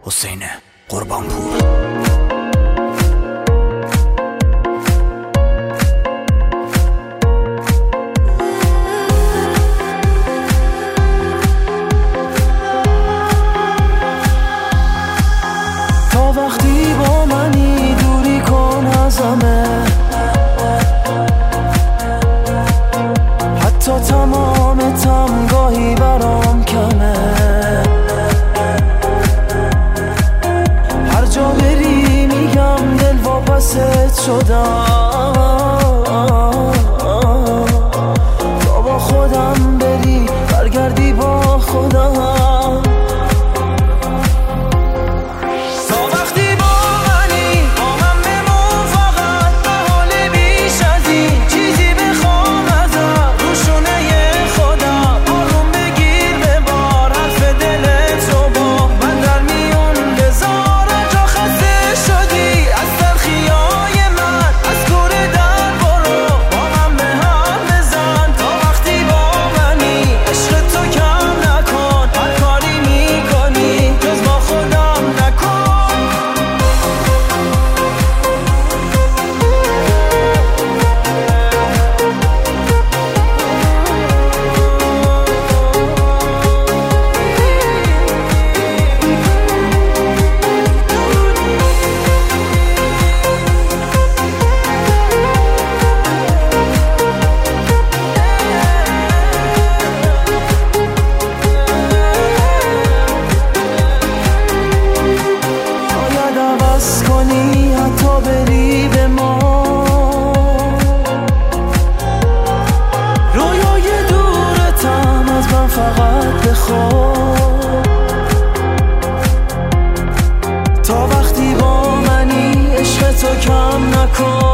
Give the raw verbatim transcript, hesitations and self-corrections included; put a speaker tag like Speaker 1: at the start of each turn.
Speaker 1: حسین قربانپور.
Speaker 2: تا وقتی با منی دوری کن ازمه، حتی تمام تمگاهی برام کمه. هر جا بری میگم دل واپست شدم، تا با خودم بری برگردی با خودم. حتی بری به ما رویای دورتم از من فقط بخواه. تا وقتی با منی عشق تو کم نکن.